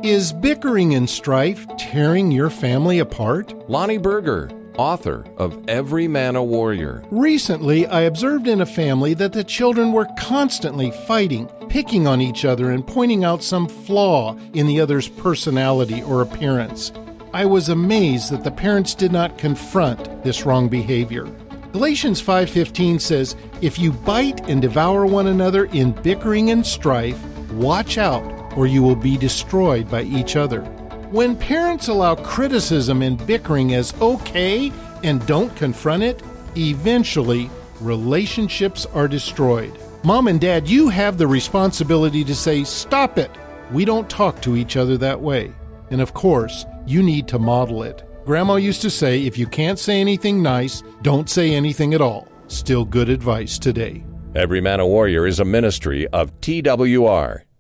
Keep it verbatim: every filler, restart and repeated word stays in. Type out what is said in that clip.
Is bickering and strife tearing your family apart? Lonnie Berger, author of Every Man a Warrior. Recently, I observed in a family that the children were constantly fighting, picking on each other, and pointing out some flaw in the other's personality or appearance. I was amazed that the parents did not confront this wrong behavior. Galatians five fifteen says, "If you bite and devour one another in bickering and strife, watch out, or you will be destroyed by each other." When parents allow criticism and bickering as okay and don't confront it, eventually relationships are destroyed. Mom and Dad, you have the responsibility to say, "Stop it! We don't talk to each other that way." And of course, you need to model it. Grandma used to say, if you can't say anything nice, don't say anything at all. Still good advice today. Every Man a Warrior is a ministry of T W R.